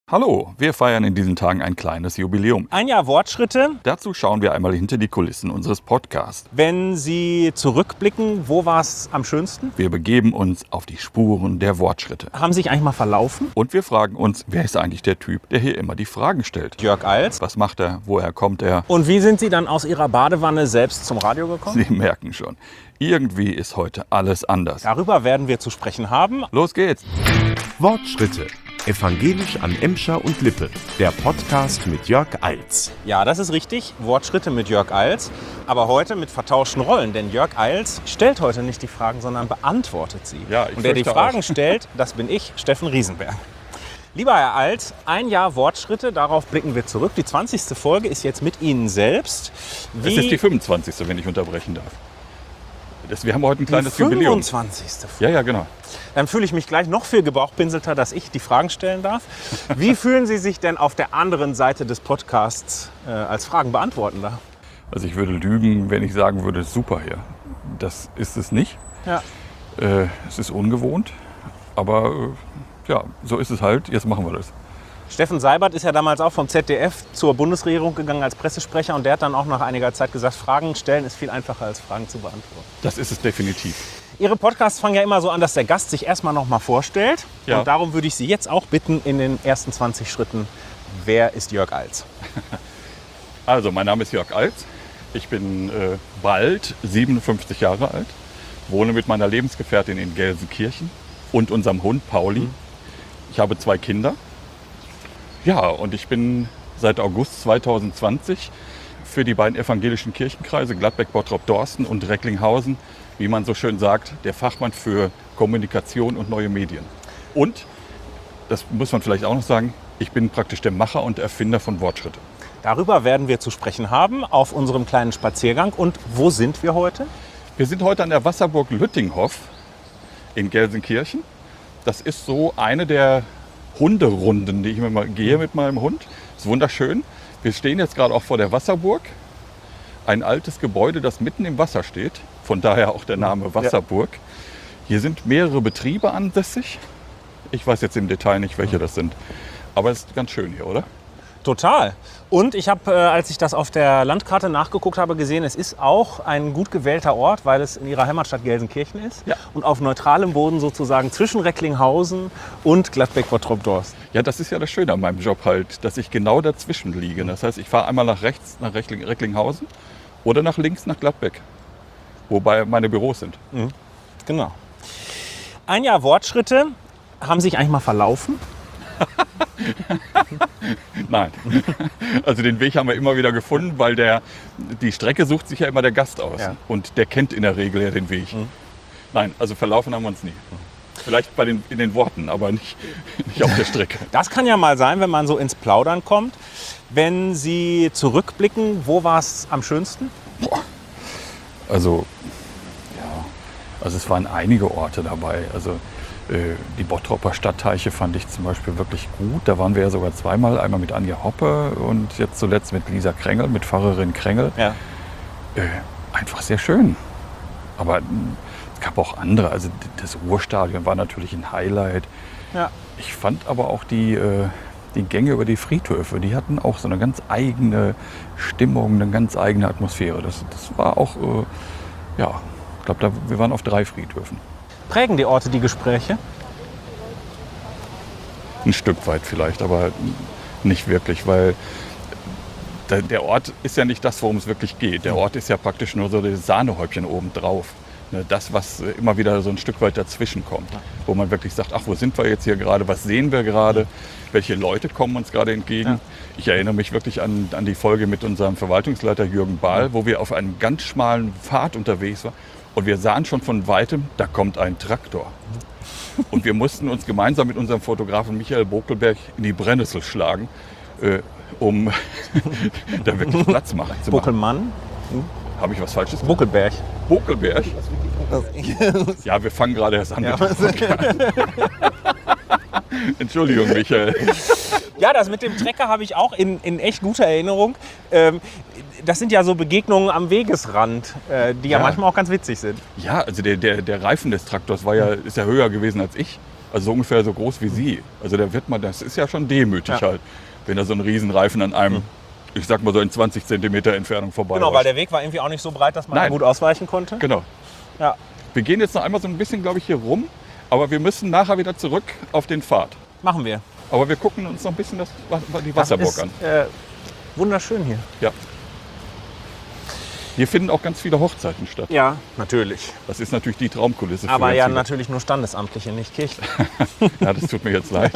Hallo, wir feiern in diesen Tagen ein kleines Jubiläum. Ein Jahr Wortschritte. Dazu schauen wir einmal hinter die Kulissen unseres Podcasts. Wenn Sie zurückblicken, wo war es am schönsten? Wir begeben uns auf die Spuren der Wortschritte. Haben Sie sich eigentlich mal verlaufen? Und wir fragen uns, wer ist eigentlich der Typ, der hier immer die Fragen stellt? Jörg Als. Was macht er? Woher kommt er? Und wie sind Sie dann aus Ihrer Badewanne selbst zum Radio gekommen? Sie merken schon, irgendwie ist heute alles anders. Darüber werden wir zu sprechen haben. Los geht's! Wortschritte. Evangelisch an Emscher und Lippe. Der Podcast mit Jörg Als. Ja, das ist richtig. Wortschritte mit Jörg Als. Aber heute mit vertauschten Rollen. Denn Jörg Als stellt heute nicht die Fragen, sondern beantwortet sie. Ja, ich und wer die fürchte Fragen auch. stellt, das bin ich, Steffen Riesenberg. Lieber Herr Als, ein Jahr Wortschritte, darauf blicken wir zurück. Die 20. Folge ist jetzt mit Ihnen selbst. Es ist die 25., wenn ich unterbrechen darf. Wir haben heute ein kleines Jubiläum. 25. Folge. Ja, genau. Dann fühle ich mich gleich noch viel gebauchpinselter, dass ich die Fragen stellen darf. Wie fühlen Sie sich denn auf der anderen Seite des Podcasts als Fragen beantworten darf? Also ich würde lügen, wenn ich sagen würde, super hier. Das ist es nicht. Ja. Es ist ungewohnt, aber ja, so ist es halt. Jetzt machen wir das. Steffen Seibert ist ja damals auch vom ZDF zur Bundesregierung gegangen als Pressesprecher und der hat dann auch nach einiger Zeit gesagt, Fragen stellen ist viel einfacher als Fragen zu beantworten. Das ist es definitiv. Ihre Podcasts fangen ja immer so an, dass der Gast sich erstmal noch mal vorstellt. Ja. Und darum würde ich Sie jetzt auch bitten, in den ersten 20 Schritten, wer ist Jörg Als? Also, mein Name ist Jörg Als. Ich bin bald 57 Jahre alt, wohne mit meiner Lebensgefährtin in Gelsenkirchen und unserem Hund Pauli. Ich habe 2 Kinder. Ja, und ich bin seit August 2020 für die beiden evangelischen Kirchenkreise Gladbeck, Bottrop, Dorsten und Recklinghausen, wie man so schön sagt, der Fachmann für Kommunikation und neue Medien. Und, das muss man vielleicht auch noch sagen, ich bin praktisch der Macher und Erfinder von Wortschritte. Darüber werden wir zu sprechen haben auf unserem kleinen Spaziergang. Und wo sind wir heute? Wir sind heute an der Wasserburg Lüttinghoff in Gelsenkirchen. Das ist so eine der Hunderunden, die ich immer gehe mit meinem Hund. Ist wunderschön. Wir stehen jetzt gerade auch vor der Wasserburg. Ein altes Gebäude, das mitten im Wasser steht. Von daher auch der Name Wasserburg. Hier sind mehrere Betriebe ansässig. Ich weiß jetzt im Detail nicht, welche das sind. Aber es ist ganz schön hier, oder? Total. Und ich habe, als ich das auf der Landkarte nachgeguckt habe, gesehen, es ist auch ein gut gewählter Ort, weil es in Ihrer Heimatstadt Gelsenkirchen ist. Ja. Und auf neutralem Boden sozusagen zwischen Recklinghausen und Gladbeck-Bottrop-Dorsten. Ja, das ist ja das Schöne an meinem Job halt, dass ich genau dazwischen liege. Das heißt, ich fahre einmal nach rechts nach Recklinghausen oder nach links nach Gladbeck, wobei meine Büros sind. Genau. Ein Jahr Wortschritte. Haben Sie sich eigentlich mal verlaufen? Nein. Also den Weg haben wir immer wieder gefunden, weil die Strecke sucht sich ja immer der Gast aus. Ja. Und der kennt in der Regel ja den Weg. Nein, also verlaufen haben wir uns nie. Vielleicht in den Worten, aber nicht auf der Strecke. Das kann ja mal sein, wenn man so ins Plaudern kommt. Wenn Sie zurückblicken, wo war es am schönsten? Also, ja, also es waren einige Orte dabei. Also die Bottropper Stadtteiche fand ich zum Beispiel wirklich gut. Da waren wir ja sogar zweimal. Einmal mit Anja Hoppe und jetzt zuletzt mit Lisa Krängel, mit Pfarrerin Krängel. Ja. Einfach sehr schön. Aber es gab auch andere. Also das Ruhrstadion war natürlich ein Highlight. Ja. Ich fand aber auch die Gänge über die Friedhöfe, die hatten auch so eine ganz eigene Stimmung, eine ganz eigene Atmosphäre. Das war auch, ja, ich glaube, wir waren auf 3 Friedhöfen. Prägen die Orte die Gespräche? Ein Stück weit vielleicht, aber nicht wirklich, weil der Ort ist ja nicht das, worum es wirklich geht. Der Ort ist ja praktisch nur so das Sahnehäubchen obendrauf. Das, was immer wieder so ein Stück weit dazwischen kommt, wo man wirklich sagt, ach, wo sind wir jetzt hier gerade, was sehen wir gerade, welche Leute kommen uns gerade entgegen. Ja. Ich erinnere mich wirklich an die Folge mit unserem Verwaltungsleiter Jürgen Bahl, wo wir auf einem ganz schmalen Pfad unterwegs waren und wir sahen schon von Weitem, da kommt ein Traktor. Und wir mussten uns gemeinsam mit unserem Fotografen Michael Bokelberg in die Brennnessel schlagen, um da wirklich Platz machen zu machen. Bokelmann? Habe ich was Falsches gesagt? Bokelberg. Bokelberg? Ja, wir fangen gerade erst an. Ja. Entschuldigung, Michael. Ja, das mit dem Trecker habe ich auch in echt guter Erinnerung. Das sind ja so Begegnungen am Wegesrand, die ja manchmal auch ganz witzig sind. Ja, also der Reifen des Traktors ist ja höher gewesen als ich. Also so ungefähr so groß wie Sie. Also der Wittmann, das ist ja schon demütig Ja. halt, wenn er so einen Riesenreifen an einem, ich sag mal so in 20 Zentimeter Entfernung vorbei Genau, weil der Weg war irgendwie auch nicht so breit, dass man da Nein. gut ausweichen konnte. Genau. Ja. Wir gehen jetzt noch einmal so ein bisschen, glaube ich, hier rum, aber wir müssen nachher wieder zurück auf den Pfad. Machen wir. Aber wir gucken uns noch ein bisschen die Wasserburg ist, an. Wunderschön hier. Ja. Hier finden auch ganz viele Hochzeiten statt. Ja, natürlich. Das ist natürlich die Traumkulisse. für Aber ganz ja, viele. natürlich nur Standesamtliche, nicht Kirche. Ja, das tut mir jetzt leid.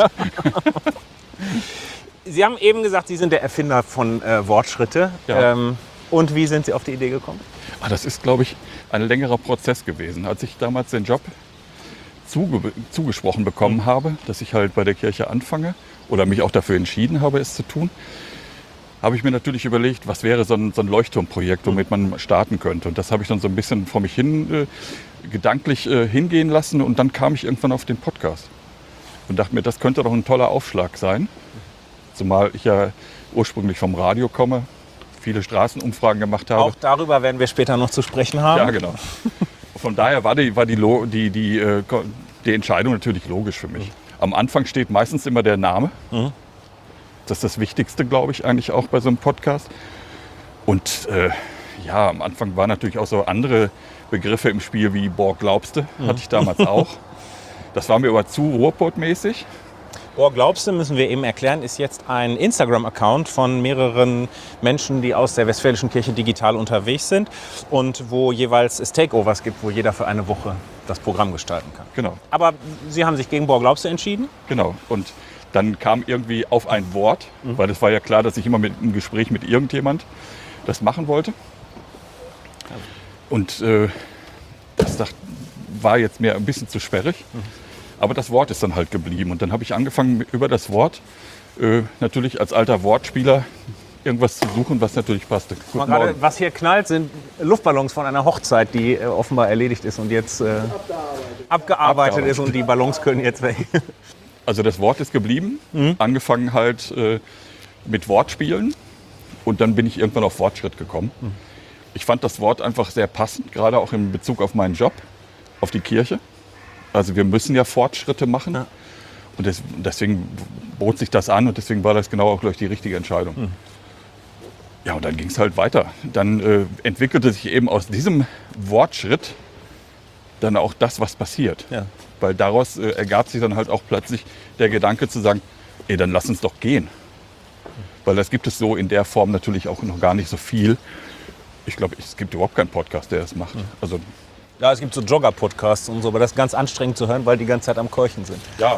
Sie haben eben gesagt, Sie sind der Erfinder von Wortschritte. Ja. Und wie sind Sie auf die Idee gekommen? Das ist, glaube ich, ein längerer Prozess gewesen. Als ich damals den Job zugesprochen bekommen habe, dass ich halt bei der Kirche anfange oder mich auch dafür entschieden habe, es zu tun, habe ich mir natürlich überlegt, was wäre so ein Leuchtturmprojekt, womit man starten könnte. Und das habe ich dann so ein bisschen vor mich hin gedanklich hingehen lassen. Und dann kam ich irgendwann auf den Podcast und dachte mir, das könnte doch ein toller Aufschlag sein. Zumal ich ja ursprünglich vom Radio komme, viele Straßenumfragen gemacht habe. Auch darüber werden wir später noch zu sprechen haben. Ja, genau. Von daher war die Entscheidung natürlich logisch für mich. Am Anfang steht meistens immer der Name. Das ist das Wichtigste, glaube ich, eigentlich auch bei so einem Podcast. Und ja, am Anfang waren natürlich auch so andere Begriffe im Spiel wie Boah, glaubste, hatte ich damals auch. Das war mir aber zu Ruhrpott-mäßig. Boah, glaubst du, müssen wir eben erklären, ist jetzt ein Instagram-Account von mehreren Menschen, die aus der Westfälischen Kirche digital unterwegs sind und wo jeweils es Takeovers gibt, wo jeder für eine Woche das Programm gestalten kann. Genau, Aber Sie haben sich gegen Boah, glaubst du entschieden? genau. Und dann kam irgendwie auf ein Wort, weil es war ja klar, dass ich immer im Gespräch mit irgendjemand das machen wollte. Und das war jetzt mir ein bisschen zu sperrig. Aber das Wort ist dann halt geblieben. Und dann habe ich angefangen, über das Wort natürlich als alter Wortspieler irgendwas zu suchen, was natürlich passte. Mal gerade, was hier knallt, sind Luftballons von einer Hochzeit, die offenbar erledigt ist und jetzt abgearbeitet ist und die Ballons können jetzt weg. Also das Wort ist geblieben. Angefangen halt mit Wortspielen. Und dann bin ich irgendwann auf Fortschritt gekommen. Ich fand das Wort einfach sehr passend, gerade auch in Bezug auf meinen Job, auf die Kirche. Also wir müssen ja Fortschritte machen. Ja. Und deswegen bot sich das an und deswegen war das genau auch gleich die richtige Entscheidung. Ja, und dann ging es halt weiter. Dann entwickelte sich eben aus diesem Wortschritt dann auch das, was passiert. Ja. Weil daraus ergab sich dann halt auch plötzlich der Gedanke zu sagen, dann lass uns doch gehen. Weil das gibt es so in der Form natürlich auch noch gar nicht so viel. Ich glaube, es gibt überhaupt keinen Podcast, der das macht. Also Ja, es gibt so Jogger-Podcasts und so, aber das ist ganz anstrengend zu hören, weil die ganze Zeit am Keuchen sind. ja.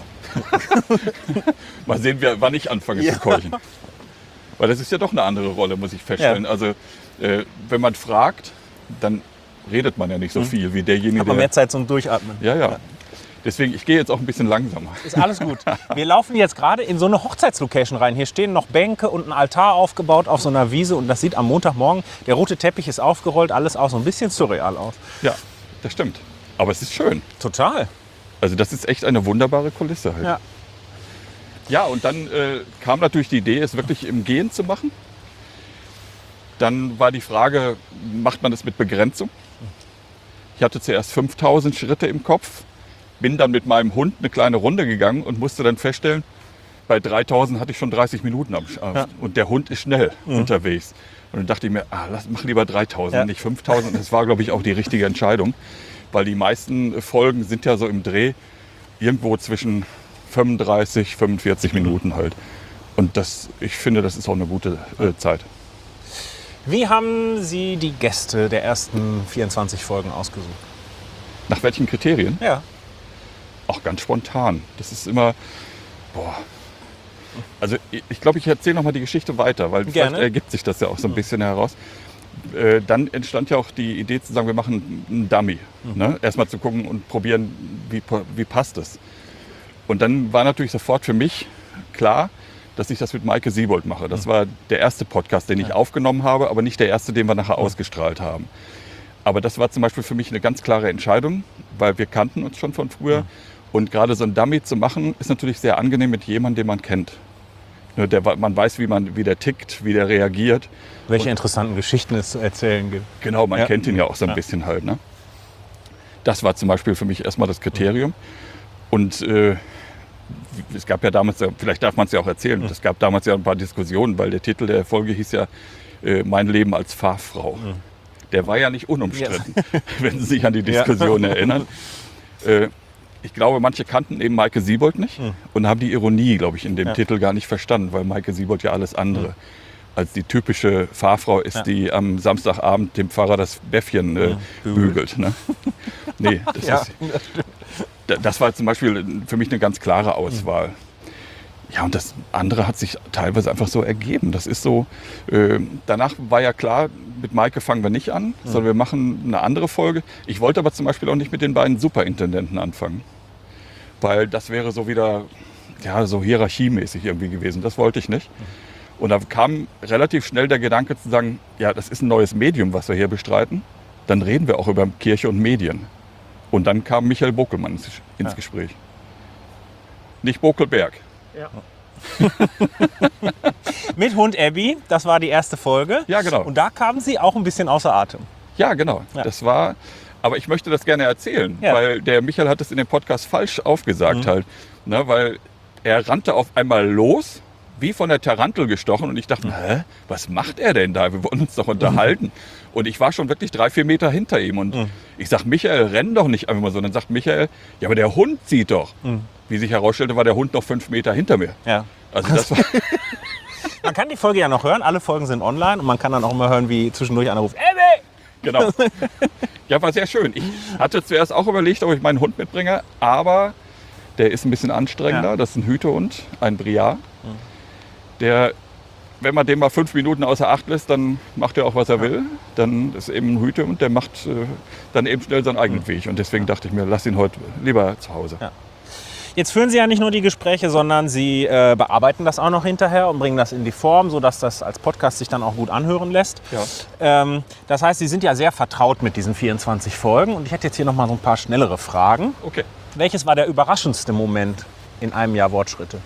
Mal sehen, wann ich anfange zu keuchen. Weil das ist ja doch eine andere Rolle, muss ich feststellen. Ja. Also wenn man fragt, dann redet man ja nicht so viel wie derjenige, Hat man mehr Zeit zum Durchatmen. Ja. Deswegen, ich gehe jetzt auch ein bisschen langsamer. Ist alles gut. Wir laufen jetzt gerade in so eine Hochzeitslocation rein. Hier stehen noch Bänke und ein Altar aufgebaut auf so einer Wiese. Und das sieht am Montagmorgen, der rote Teppich ist aufgerollt, alles auch so ein bisschen surreal aus. Ja, das stimmt. Aber es ist schön. Total. Also das ist echt eine wunderbare Kulisse halt. Ja. Ja, und dann kam natürlich die Idee, es wirklich im Gehen zu machen. Dann war die Frage, macht man das mit Begrenzung? Ich hatte zuerst 5000 Schritte im Kopf, bin dann mit meinem Hund eine kleine Runde gegangen und musste dann feststellen, bei 3000 hatte ich schon 30 Minuten am Start. Und der Hund ist schnell unterwegs. Und dann dachte ich mir, mach lieber 3000, nicht 5000. Und das war, glaube ich, auch die richtige Entscheidung. Weil die meisten Folgen sind ja so im Dreh irgendwo zwischen 35, 45 Minuten halt. Und ich finde, das ist auch eine gute Zeit. Wie haben Sie die Gäste der ersten 24 Folgen ausgesucht? Nach welchen Kriterien? Ja. Auch ganz spontan. Das ist immer, Also ich glaube, ich erzähle noch mal die Geschichte weiter, weil Gerne. vielleicht ergibt sich das ja auch so ein bisschen heraus. Dann entstand ja auch die Idee zu sagen, wir machen einen Dummy. Ne? Erstmal zu gucken und probieren, wie passt es. Und dann war natürlich sofort für mich klar, dass ich das mit Maike Siebold mache. Das war der erste Podcast, den ich aufgenommen habe, aber nicht der erste, den wir nachher ausgestrahlt haben. Aber das war zum Beispiel für mich eine ganz klare Entscheidung, weil wir kannten uns schon von früher. Und gerade so ein Dummy zu machen, ist natürlich sehr angenehm mit jemandem, den man kennt. Ne, man weiß, wie der tickt, wie der reagiert. Welche interessanten Geschichten es zu erzählen gibt. Genau, man Ja. kennt ihn ja auch so ein bisschen halt. Ne? Das war zum Beispiel für mich erstmal das Kriterium. Und es gab ja damals, vielleicht darf man es ja auch erzählen, es gab damals ja ein paar Diskussionen, weil der Titel der Folge hieß ja Mein Leben als Fahrfrau. Der war ja nicht unumstritten, wenn Sie sich an die Diskussion erinnern. Ich glaube, manche kannten eben Maike Siebold nicht und haben die Ironie, glaube ich, in dem Titel gar nicht verstanden, weil Maike Siebold ja alles andere als die typische Fahrfrau ist, die am Samstagabend dem Pfarrer das Bäffchen bügelt. Ne? Nee, das war zum Beispiel für mich eine ganz klare Auswahl. Ja, und das andere hat sich teilweise einfach so ergeben. Das ist so, danach war ja klar, mit Maike fangen wir nicht an, sondern wir machen eine andere Folge. Ich wollte aber zum Beispiel auch nicht mit den beiden Superintendenten anfangen, weil das wäre so wieder, ja, so hierarchiemäßig irgendwie gewesen. Das wollte ich nicht. Und da kam relativ schnell der Gedanke zu sagen, ja, das ist ein neues Medium, was wir hier bestreiten. Dann reden wir auch über Kirche und Medien. Und dann kam Michael Bokelmann ins Gespräch. Nicht Bokelberg. Ja. Mit Hund Abby, das war die erste Folge. Ja, genau. Und da kamen Sie auch ein bisschen außer Atem. Ja, genau. Ja. Das war, aber ich möchte das gerne erzählen, weil der Michael hat es in dem Podcast falsch aufgesagt halt. Ne, weil er rannte auf einmal los, wie von der Tarantel gestochen und ich dachte, was macht er denn da? Wir wollen uns doch unterhalten. Und ich war schon wirklich 3-4 Meter hinter ihm und ich sag, Michael, renn doch nicht einfach mal so. Und dann sagt Michael, ja, aber der Hund zieht doch. Wie sich herausstellte, war der Hund noch 5 Meter hinter mir. Ja. Also das war man kann die Folge ja noch hören, alle Folgen sind online und man kann dann auch immer hören, wie zwischendurch einer ruft, Abby! Genau. Ja, war sehr schön. Ich hatte zuerst auch überlegt, ob ich meinen Hund mitbringe, aber der ist ein bisschen anstrengender. Ja. Das ist ein Hütehund, ein Briard. Der, wenn man den mal 5 Minuten außer Acht lässt, dann macht er auch, was er will. Dann ist eben ein Hütehund, der macht dann eben schnell seinen eigenen Weg. Und deswegen dachte ich mir, lass ihn heute lieber zu Hause. Ja. Jetzt führen Sie ja nicht nur die Gespräche, sondern Sie bearbeiten das auch noch hinterher und bringen das in die Form, sodass das als Podcast sich dann auch gut anhören lässt. Ja. Das heißt, Sie sind ja sehr vertraut mit diesen 24 Folgen. Und ich hätte jetzt hier noch mal so ein paar schnellere Fragen. Okay. Welches war der überraschendste Moment in einem Jahr Wortschritte?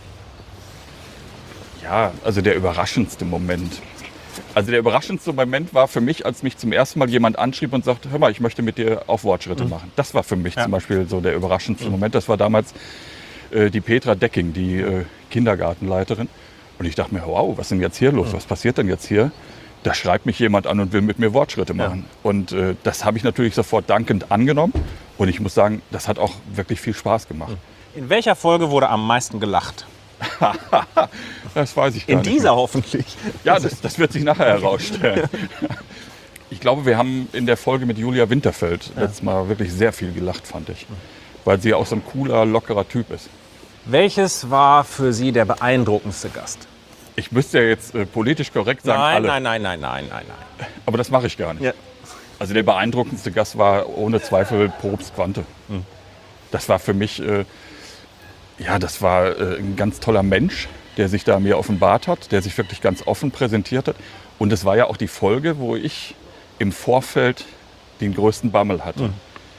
Ja, also der überraschendste Moment. Also der überraschendste Moment war für mich, als mich zum ersten Mal jemand anschrieb und sagte, hör mal, ich möchte mit dir auch Wortschritte machen. Das war für mich zum Beispiel so der überraschendste Moment. Das war damals die Petra Decking, die Kindergartenleiterin. Und ich dachte mir, wow, was ist denn jetzt hier los? Was passiert denn jetzt hier? Da schreibt mich jemand an und will mit mir Wortschritte machen. Ja. Und das habe ich natürlich sofort dankend angenommen. Und ich muss sagen, das hat auch wirklich viel Spaß gemacht. In welcher Folge wurde am meisten gelacht? Das weiß ich gar nicht. In dieser hoffentlich. Ja, das wird sich nachher herausstellen. Ich glaube, wir haben in der Folge mit Julia Winterfeld letztes Mal wirklich sehr viel gelacht, fand ich. Weil sie auch so ein cooler, lockerer Typ ist. Welches war für Sie der beeindruckendste Gast? Ich müsste ja jetzt politisch korrekt sagen, alle. Nein. Aber das mache ich gar nicht. Ja. Also der beeindruckendste Gast war ohne Zweifel Probst Quante. Das war für mich... das war ein ganz toller Mensch, der sich da mir offenbart hat, der sich wirklich ganz offen präsentiert hat. Und es war ja auch die Folge, wo ich im Vorfeld den größten Bammel hatte.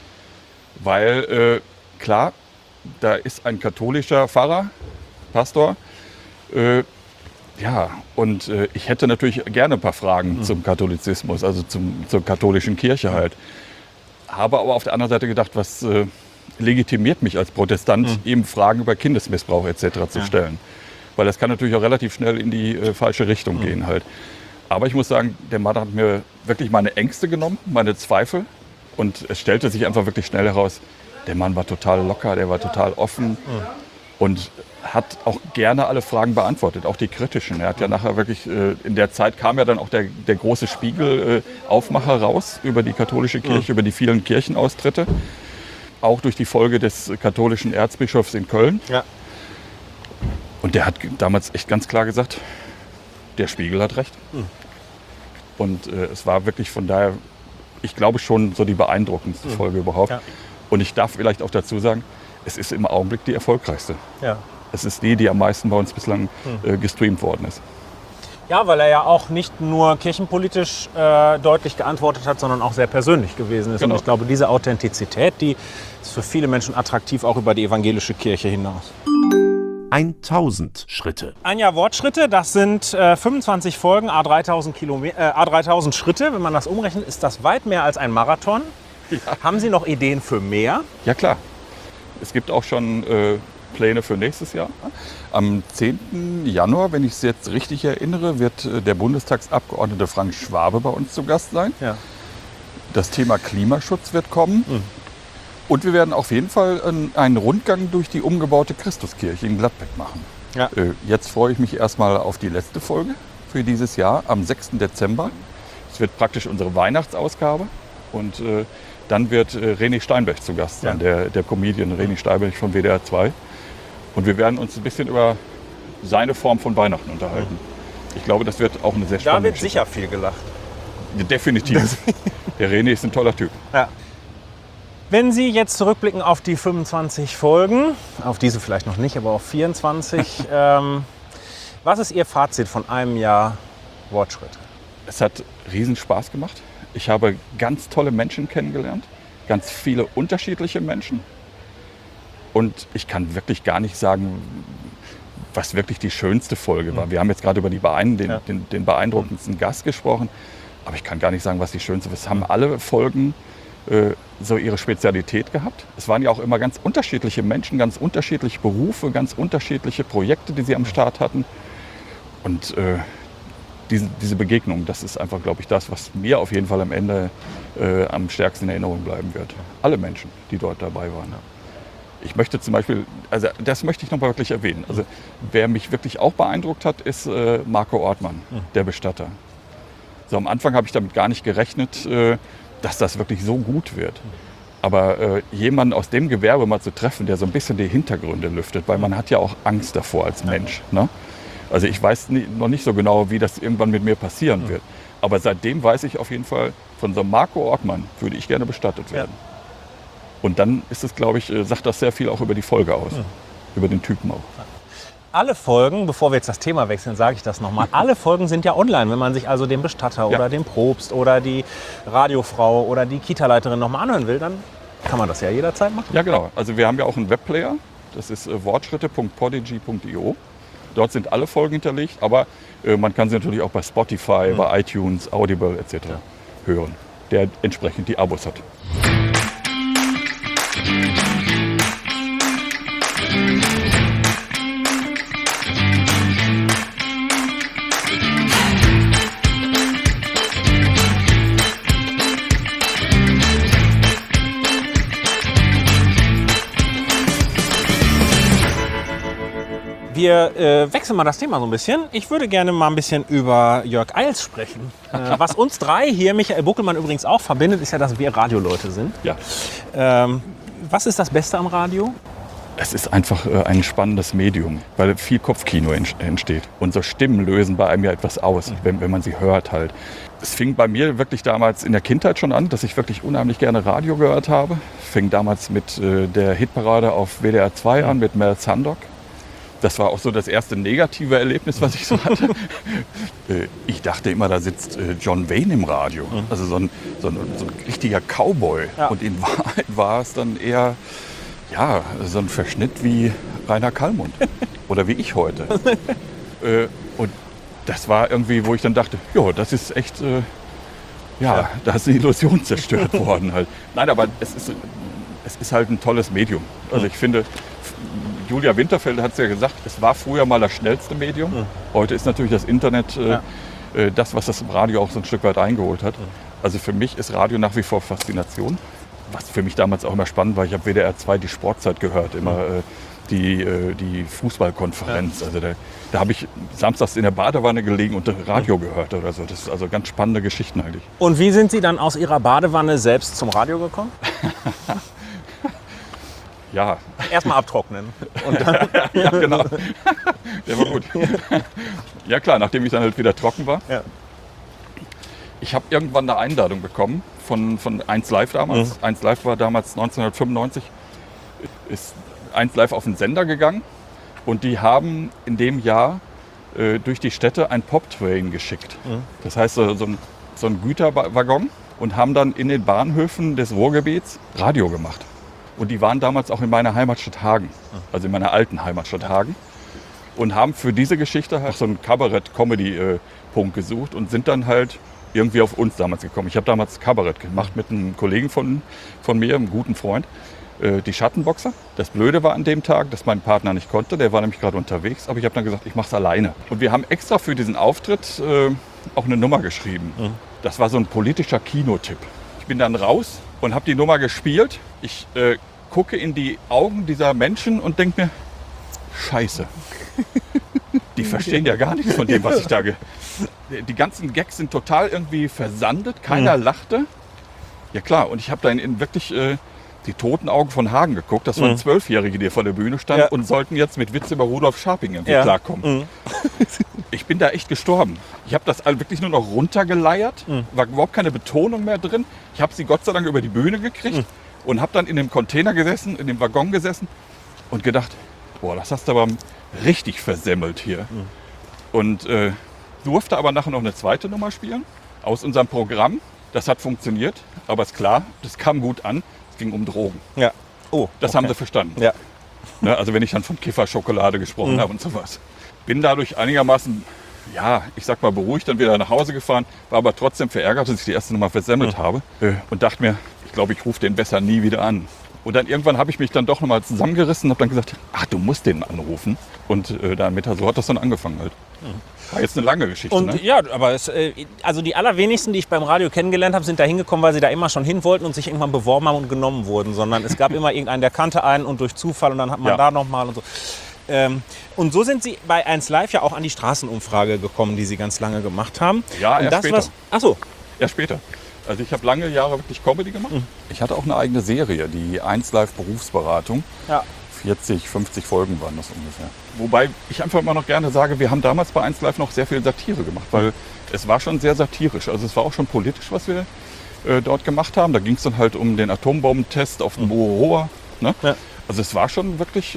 Weil, klar, da ist ein katholischer Pfarrer, Pastor. Und ich hätte natürlich gerne ein paar Fragen zum Katholizismus, also zur katholischen Kirche halt. Habe aber auf der anderen Seite gedacht, was... legitimiert mich als Protestant, ihm Fragen über Kindesmissbrauch etc. zu stellen. Weil das kann natürlich auch relativ schnell in die falsche Richtung gehen halt. Aber ich muss sagen, der Mann hat mir wirklich meine Ängste genommen, meine Zweifel. Und es stellte sich einfach wirklich schnell heraus, der Mann war total locker, der war total offen und hat auch gerne alle Fragen beantwortet, auch die kritischen. Er hat ja nachher wirklich, in der Zeit kam ja dann auch der große Spiegel-Aufmacher raus über die katholische Kirche, über die vielen Kirchenaustritte. Auch durch die Folge des katholischen Erzbischofs in Köln. Ja. Und der hat damals echt ganz klar gesagt, der Spiegel hat recht. Und es war wirklich von daher, ich glaube schon so die beeindruckendste Folge überhaupt. Ja. Und ich darf vielleicht auch dazu sagen, es ist im Augenblick die erfolgreichste. Ja. Es ist die am meisten bei uns bislang gestreamt worden ist. Ja, weil er ja auch nicht nur kirchenpolitisch deutlich geantwortet hat, sondern auch sehr persönlich gewesen ist. Genau. Und ich glaube, diese Authentizität, die ist für viele Menschen attraktiv, auch über die evangelische Kirche hinaus. 1000 Schritte. Ein Jahr Wortschritte, das sind 25 Folgen, A3000 Schritte. Wenn man das umrechnet, ist das weit mehr als ein Marathon. Ja. Haben Sie noch Ideen für mehr? Ja, klar. Es gibt auch schon Pläne für nächstes Jahr. Am 10. Januar, wenn ich es jetzt richtig erinnere, wird der Bundestagsabgeordnete Frank Schwabe bei uns zu Gast sein. Ja. Das Thema Klimaschutz wird kommen. Und wir werden auf jeden Fall einen Rundgang durch die umgebaute Christuskirche in Gladbeck machen. Ja. Jetzt freue ich mich erstmal auf die letzte Folge für dieses Jahr am 6. Dezember. Es wird praktisch unsere Weihnachtsausgabe. Und dann wird René Steinberg zu Gast sein, der Comedian René Steinberg von WDR 2. Und wir werden uns ein bisschen über seine Form von Weihnachten unterhalten. Ich glaube, das wird auch eine sehr spannende Da wird Geschichte. sicher viel gelacht. Definitiv. Der René ist ein toller Typ. Ja. Wenn Sie jetzt zurückblicken auf die 25 Folgen, auf diese vielleicht noch nicht, aber auf 24, was ist Ihr Fazit von einem Jahr Wortschritte? Es hat riesen Spaß gemacht. Ich habe ganz tolle Menschen kennengelernt, ganz viele unterschiedliche Menschen. Und ich kann wirklich gar nicht sagen, was wirklich die schönste Folge war. Wir haben jetzt gerade über den beeindruckendsten Gast gesprochen, aber ich kann gar nicht sagen, was die schönste war. Es haben alle Folgen so ihre Spezialität gehabt. Es waren ja auch immer ganz unterschiedliche Menschen, ganz unterschiedliche Berufe, ganz unterschiedliche Projekte, die sie am Start hatten. Und diese Begegnung, das ist einfach, glaube ich, das, was mir auf jeden Fall am Ende am stärksten in Erinnerung bleiben wird. Alle Menschen, die dort dabei waren. Ich möchte zum Beispiel, also das möchte ich noch mal wirklich erwähnen. Also wer mich wirklich auch beeindruckt hat, ist Marco Ortmann, der Bestatter. So, am Anfang habe ich damit gar nicht gerechnet, dass das wirklich so gut wird. Aber jemanden aus dem Gewerbe mal zu treffen, der so ein bisschen die Hintergründe lüftet, weil man hat ja auch Angst davor als Mensch. Ne? Also ich weiß noch nicht so genau, wie das irgendwann mit mir passieren wird. Aber seitdem weiß ich auf jeden Fall, von so einem Marco Ortmann würde ich gerne bestattet werden. Und dann ist es, glaube ich, sagt das sehr viel auch über die Folge aus, über den Typen auch. Alle Folgen, bevor wir jetzt das Thema wechseln, sage ich das nochmal, alle Folgen sind ja online. Wenn man sich also den Bestatter oder den Propst oder die Radiofrau oder die Kita-Leiterin nochmal anhören will, dann kann man das ja jederzeit machen. Ja, genau. Also wir haben ja auch einen Webplayer, das ist wortschritte.podigy.io. Dort sind alle Folgen hinterlegt, aber man kann sie natürlich auch bei Spotify, bei iTunes, Audible etc. hören, der entsprechend die Abos hat. Wir wechseln mal das Thema so ein bisschen. Ich würde gerne mal ein bisschen über Jörg Eils sprechen. Was uns drei hier, Michael Buckelmann übrigens auch, verbindet, ist ja, dass wir Radioleute sind. Ja. Was ist das Beste am Radio? Es ist einfach ein spannendes Medium, weil viel Kopfkino entsteht. Und so Stimmen lösen bei einem ja etwas aus, wenn man sie hört halt. Es fing bei mir wirklich damals in der Kindheit schon an, dass ich wirklich unheimlich gerne Radio gehört habe. Fing damals mit der Hitparade auf WDR 2 an, mit Mel Sandock. Das war auch so das erste negative Erlebnis, was ich so hatte. Ich dachte immer, da sitzt John Wayne im Radio. Also so ein richtiger Cowboy. Ja. Und in Wahrheit war es dann eher so ein Verschnitt wie Rainer Kallmund. Oder wie ich heute. Und das war irgendwie, wo ich dann dachte, ja, das ist echt, da ist eine Illusion zerstört worden halt. Nein, aber es ist halt ein tolles Medium. Also ich finde, Julia Winterfeld hat es ja gesagt, es war früher mal das schnellste Medium. Heute ist natürlich das Internet das, was das Radio auch so ein Stück weit eingeholt hat. Also für mich ist Radio nach wie vor Faszination. Was für mich damals auch immer spannend war, ich habe WDR 2 die Sportzeit gehört, immer die Fußballkonferenz. Also da habe ich samstags in der Badewanne gelegen und Radio gehört oder so. Das ist also ganz spannende Geschichten eigentlich. Und wie sind Sie dann aus Ihrer Badewanne selbst zum Radio gekommen? Ja. Erstmal abtrocknen. Und dann Ja, genau. Der war gut. Ja klar, nachdem ich dann halt wieder trocken war. Ja. Ich habe irgendwann eine Einladung bekommen von 1 Live damals. 1 Live war damals 1995. Ist 1 Live auf den Sender gegangen. Und die haben in dem Jahr durch die Städte ein Poptrain geschickt. Das heißt so ein Güterwaggon. Und haben dann in den Bahnhöfen des Ruhrgebiets Radio gemacht. Und die waren damals auch in meiner Heimatstadt Hagen, also in meiner alten Heimatstadt Hagen. Und haben für diese Geschichte halt so einen Kabarett-Comedy-Punkt gesucht und sind dann halt irgendwie auf uns damals gekommen. Ich habe damals Kabarett gemacht mit einem Kollegen von mir, einem guten Freund. die Schattenboxer. Das Blöde war an dem Tag, dass mein Partner nicht konnte. Der war nämlich gerade unterwegs. Aber ich habe dann gesagt, ich mache es alleine. Und wir haben extra für diesen Auftritt auch eine Nummer geschrieben. Das war so ein politischer Kinotipp. Ich bin dann raus und habe die Nummer gespielt. Ich gucke in die Augen dieser Menschen und denke mir, Scheiße. Die verstehen ja gar nichts von dem, was ich da... Die ganzen Gags sind total irgendwie versandet. Keiner lachte. Ja klar, und ich habe da in wirklich die toten Augen von Hagen geguckt. Das waren 12-Jährige, die vor der Bühne standen und sollten jetzt mit Witz über Rudolf Scharping irgendwie klarkommen. Ich bin da echt gestorben. Ich habe das wirklich nur noch runtergeleiert. War überhaupt keine Betonung mehr drin. Ich habe sie Gott sei Dank über die Bühne gekriegt und habe dann in dem Container gesessen, in dem Waggon gesessen und gedacht, boah, das hast du aber richtig versemmelt hier. Und durfte aber nachher noch eine zweite Nummer spielen aus unserem Programm. Das hat funktioniert, aber ist klar, das kam gut an. Es ging um Drogen. Ja. Oh, das haben sie verstanden. Ja. Ne, also wenn ich dann von Kifferschokolade gesprochen habe und sowas. Bin dadurch einigermaßen, ja, ich sag mal beruhigt dann wieder nach Hause gefahren, war aber trotzdem verärgert, dass ich die erste Nummer versemmelt habe und dachte mir, ich glaube, ich rufe den besser nie wieder an. Und dann irgendwann habe ich mich dann doch nochmal zusammengerissen und habe dann gesagt, ach, du musst den anrufen. Und damit so hat das dann angefangen halt. War jetzt eine lange Geschichte. Und ne? ja, aber also die allerwenigsten, die ich beim Radio kennengelernt habe, sind da hingekommen, weil sie da immer schon hin wollten und sich irgendwann beworben haben und genommen wurden. Sondern es gab immer irgendeinen, der kannte einen und durch Zufall und dann hat man da nochmal und so. Und so sind Sie bei 1Live ja auch an die Straßenumfrage gekommen, die Sie ganz lange gemacht haben. Ja, erst später. Achso. Erst später. Also ich habe lange Jahre wirklich Comedy gemacht. Ich hatte auch eine eigene Serie, die 1Live Berufsberatung. Ja. 40, 50 Folgen waren das ungefähr. Wobei ich einfach immer noch gerne sage, wir haben damals bei 1Live noch sehr viel Satire gemacht, weil es war schon sehr satirisch. Also es war auch schon politisch, was wir dort gemacht haben. Da ging es dann halt um den Atombombentest auf dem Mururoa. Ne? Ja. Also es war schon wirklich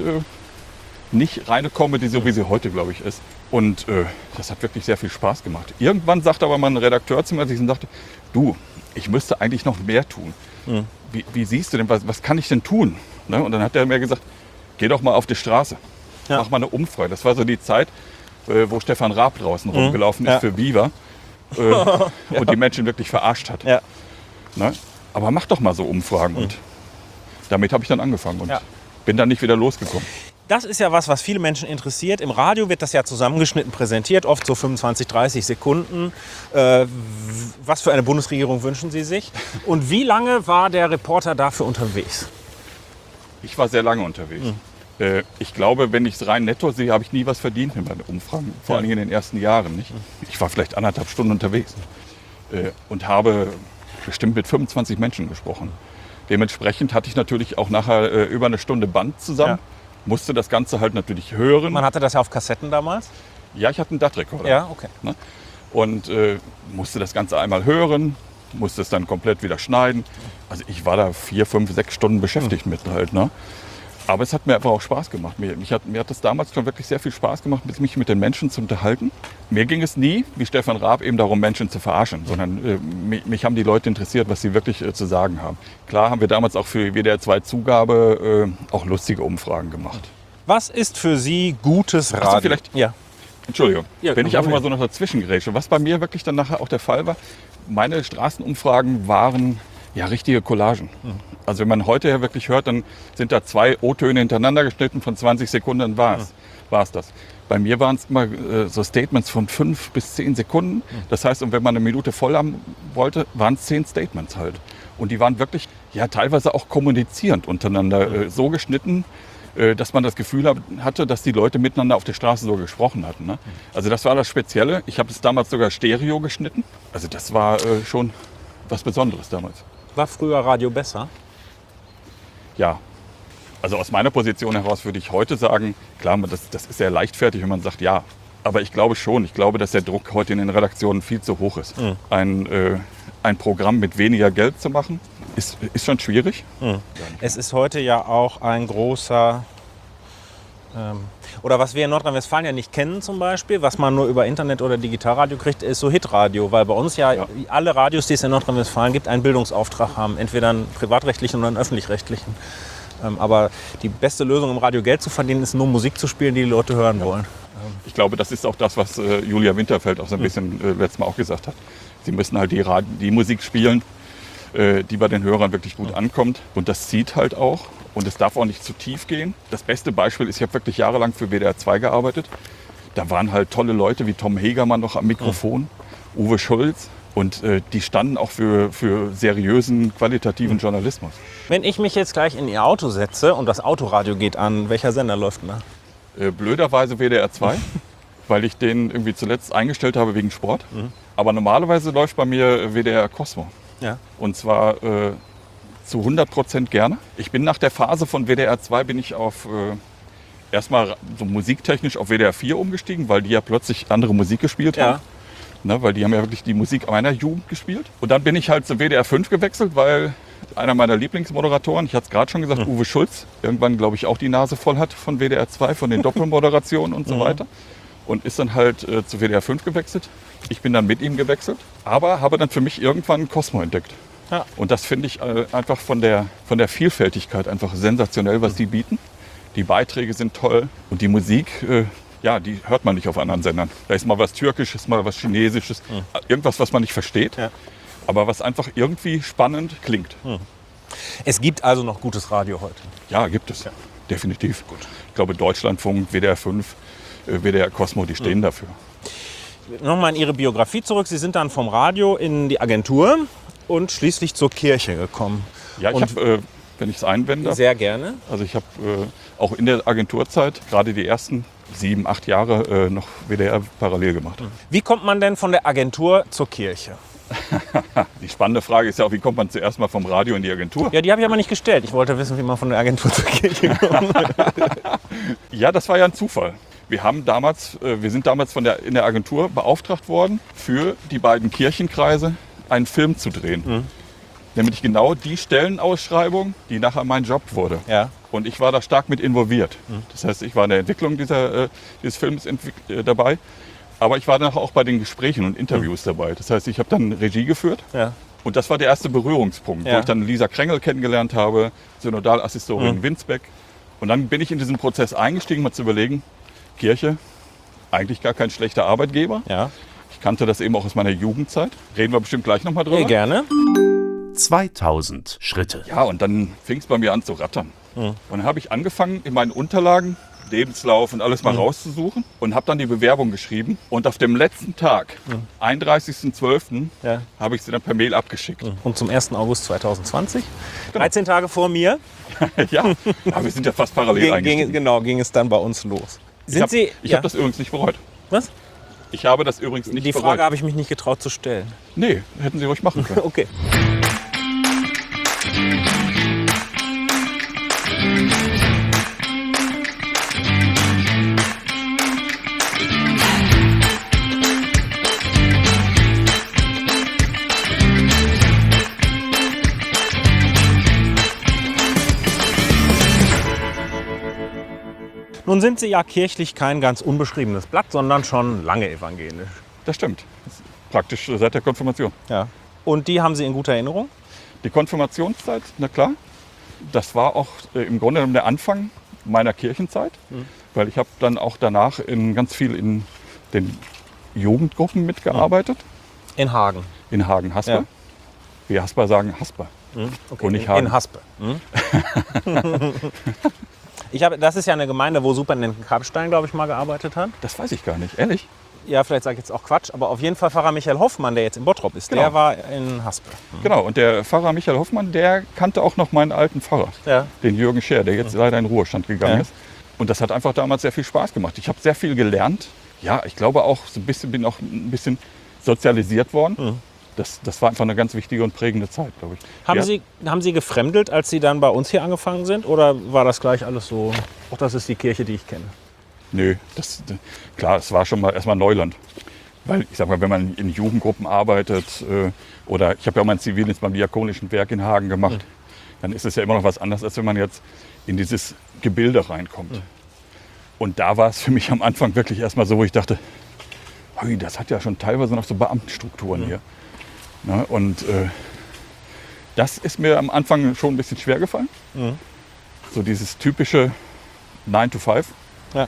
nicht reine Comedy, so wie sie heute, glaube ich, ist. Und das hat wirklich sehr viel Spaß gemacht. Irgendwann sagte aber mal ein Redakteur zu mir, als ich sagte, du, ich müsste eigentlich noch mehr tun. Wie siehst du denn, was kann ich denn tun? Ne? Und dann hat er mir gesagt, geh doch mal auf die Straße, mach mal eine Umfrage. Das war so die Zeit, wo Stefan Raab draußen rumgelaufen ist für Viva und die Menschen wirklich verarscht hat. Ja. Ne? Aber mach doch mal so Umfragen. Und damit habe ich dann angefangen und bin dann nicht wieder losgekommen. Das ist ja was viele Menschen interessiert. Im Radio wird das ja zusammengeschnitten präsentiert, oft so 25, 30 Sekunden. Was für eine Bundesregierung wünschen Sie sich? Und wie lange war der Reporter dafür unterwegs? Ich war sehr lange unterwegs. Ich glaube, wenn ich es rein netto sehe, habe ich nie was verdient mit meinen Umfragen. Vor allem in den ersten Jahren nicht. Ich war vielleicht 1,5 Stunden unterwegs und habe bestimmt mit 25 Menschen gesprochen. Dementsprechend hatte ich natürlich auch nachher über eine Stunde Band zusammen. Musste das Ganze halt natürlich hören. Man hatte das ja auf Kassetten damals? Ja, ich hatte einen DAT-Rekorder. Ja, okay. Ne? Und musste das Ganze einmal hören, musste es dann komplett wieder schneiden. Also ich war da 4, 5, 6 Stunden beschäftigt mit halt. Ne? Aber es hat mir einfach auch Spaß gemacht. Mir hat es damals schon wirklich sehr viel Spaß gemacht, mich mit den Menschen zu unterhalten. Mir ging es nie, wie Stefan Raab, eben darum, Menschen zu verarschen, sondern mich haben die Leute interessiert, was sie wirklich zu sagen haben. Klar haben wir damals auch für WDR 2 Zugabe auch lustige Umfragen gemacht. Was ist für Sie gutes Radio? Also vielleicht, Entschuldigung, ja, wenn ich einfach mal so noch dazwischen grätsche. Was bei mir wirklich dann nachher auch der Fall war, meine Straßenumfragen waren ja richtige Collagen. Also wenn man heute ja wirklich hört, dann sind da 2 O-Töne hintereinander geschnitten von 20 Sekunden, war es das. Bei mir waren es immer so Statements von 5 bis 10 Sekunden. Das heißt, und wenn man eine Minute voll haben wollte, waren es 10 Statements halt. Und die waren wirklich, ja, teilweise auch kommunizierend untereinander so geschnitten, dass man das Gefühl hatte, dass die Leute miteinander auf der Straße so gesprochen hatten. Ne? Also das war das Spezielle. Ich habe es damals sogar Stereo geschnitten. Also das war schon was Besonderes damals. War früher Radio besser? Ja. Also aus meiner Position heraus würde ich heute sagen, klar, das ist sehr leichtfertig, wenn man sagt, ja. Aber ich glaube schon. Ich glaube, dass der Druck heute in den Redaktionen viel zu hoch ist. Ein Programm mit weniger Geld zu machen, ist schon schwierig. Es ist heute ja auch ein großer, oder was wir in Nordrhein-Westfalen ja nicht kennen zum Beispiel, was man nur über Internet oder Digitalradio kriegt, ist so Hitradio. Weil bei uns ja alle Radios, die es in Nordrhein-Westfalen gibt, einen Bildungsauftrag haben. Entweder einen privatrechtlichen oder einen öffentlich-rechtlichen. Aber die beste Lösung, im Radio Geld zu verdienen, ist nur Musik zu spielen, die die Leute hören wollen. Ich glaube, das ist auch das, was Julia Winterfeld auch so ein bisschen letztes Mal auch gesagt hat. Sie müssen halt die Musik spielen, die bei den Hörern wirklich gut ankommt. Und das zieht halt auch. Und es darf auch nicht zu tief gehen. Das beste Beispiel ist, ich habe wirklich jahrelang für WDR 2 gearbeitet. Da waren halt tolle Leute wie Tom Hegermann noch am Mikrofon, Uwe Schulz. Und die standen auch für seriösen, qualitativen Journalismus. Wenn ich mich jetzt gleich in Ihr Auto setze und das Autoradio geht an, welcher Sender läuft denn da? Blöderweise WDR 2, weil ich den irgendwie zuletzt eingestellt habe wegen Sport. Aber normalerweise läuft bei mir WDR Cosmo. Ja. Und zwar zu 100% gerne. Ich bin nach der Phase von WDR 2 bin ich auf erstmal so musiktechnisch auf WDR 4 umgestiegen, weil die ja plötzlich andere Musik gespielt haben. Ne, weil die haben ja wirklich die Musik meiner Jugend gespielt. Und dann bin ich halt zu WDR 5 gewechselt, weil einer meiner Lieblingsmoderatoren, ich hatte es gerade schon gesagt, Uwe Schulz, irgendwann glaube ich auch die Nase voll hat von WDR 2, von den Doppelmoderationen und so weiter. Und ist dann halt zu WDR 5 gewechselt. Ich bin dann mit ihm gewechselt, aber habe dann für mich irgendwann Cosmo entdeckt. Ja. Und das finde ich einfach von der Vielfältigkeit einfach sensationell, was die bieten. Die Beiträge sind toll und die Musik, die hört man nicht auf anderen Sendern. Da ist mal was Türkisches, mal was Chinesisches, irgendwas, was man nicht versteht, aber was einfach irgendwie spannend klingt. Es gibt also noch gutes Radio heute. Ja, gibt es. Definitiv. Gut. Ich glaube, Deutschlandfunk, WDR 5, WDR Cosmo, die stehen dafür. Nochmal in Ihre Biografie zurück. Sie sind dann vom Radio in die Agentur und schließlich zur Kirche gekommen. Ja, ich habe, wenn ich es einwenden darf, sehr gerne. Also ich habe auch in der Agenturzeit, gerade die ersten 7, 8 Jahre noch WDR parallel gemacht. Wie kommt man denn von der Agentur zur Kirche? Die spannende Frage ist ja auch, wie kommt man zuerst mal vom Radio in die Agentur? Ja, die habe ich aber nicht gestellt. Ich wollte wissen, wie man von der Agentur zur Kirche kommt. Ja, das war ja ein Zufall. Wir sind damals in der Agentur beauftragt worden, für die beiden Kirchenkreise einen Film zu drehen. Nämlich genau die Stellenausschreibung, die nachher mein Job wurde. Ja. Und ich war da stark mit involviert. Das heißt, ich war in der Entwicklung dieses Films dabei. Aber ich war dann auch bei den Gesprächen und Interviews dabei. Das heißt, ich habe dann Regie geführt. Ja. Und das war der erste Berührungspunkt, wo ich dann Lisa Krengel kennengelernt habe, Synodalassistorin Winsbeck. Und dann bin ich in diesen Prozess eingestiegen, mal zu überlegen, Kirche, eigentlich gar kein schlechter Arbeitgeber. Ja. Ich kannte das eben auch aus meiner Jugendzeit. Reden wir bestimmt gleich nochmal drüber. Gerne. 2000 Schritte. Ja, und dann fing es bei mir an zu rattern. Und dann habe ich angefangen, in meinen Unterlagen, Lebenslauf und alles mal rauszusuchen und habe dann die Bewerbung geschrieben. Und auf dem letzten Tag, 31.12., habe ich sie dann per Mail abgeschickt. Und zum 1. August 2020, 13 Tage vor mir, Ja, aber wir sind ja fast parallel eingestiegen. ging es dann bei uns los. Ich habe das übrigens nicht bereut. Was? Ich habe das übrigens nicht bereut. Die Frage habe ich mich nicht getraut zu stellen. Nee, hätten Sie ruhig machen können. Okay. Nun sind Sie ja kirchlich kein ganz unbeschriebenes Blatt, sondern schon lange evangelisch. Das stimmt. Das ist praktisch seit der Konfirmation. Ja. Und die haben Sie in guter Erinnerung? Die Konfirmationszeit, na klar. Das war auch im Grunde genommen der Anfang meiner Kirchenzeit. Weil ich habe dann auch danach ganz viel in den Jugendgruppen mitgearbeitet. In Hagen. In Hagen-Hasper. Ja. Wir Hasper sagen Hasper. Okay. Und nicht Hagen. In Haspe. Das ist ja eine Gemeinde, wo Superintendent Kapstein, glaube ich, mal gearbeitet hat. Das weiß ich gar nicht, ehrlich. Ja, vielleicht sage ich jetzt auch Quatsch, aber auf jeden Fall Pfarrer Michael Hoffmann, der jetzt in Bottrop ist, Genau. der war in Haspe. Genau, und der Pfarrer Michael Hoffmann, der kannte auch noch meinen alten Pfarrer, Ja. den Jürgen Scher, der jetzt leider in Ruhestand gegangen Ja. ist. Und das hat einfach damals sehr viel Spaß gemacht. Ich habe sehr viel gelernt. Ja, ich glaube auch, bin auch ein bisschen sozialisiert worden. Das war einfach eine ganz wichtige und prägende Zeit, glaube ich. Haben Sie gefremdelt, als Sie dann bei uns hier angefangen sind? Oder war das gleich alles so, ach, das ist die Kirche, die ich kenne? Nö, klar, es war schon mal erstmal Neuland. Weil ich sag mal, wenn man in Jugendgruppen arbeitet oder ich habe ja auch meinen Zivildienst beim Diakonischen Werk in Hagen gemacht, dann ist es ja immer noch was anderes, als wenn man jetzt in dieses Gebilde reinkommt. Und da war es für mich am Anfang wirklich erstmal so, wo ich dachte, hui, das hat ja schon teilweise noch so Beamtenstrukturen hier. Na, und das ist mir am Anfang schon ein bisschen schwer gefallen. So dieses typische 9 to 5. Ja.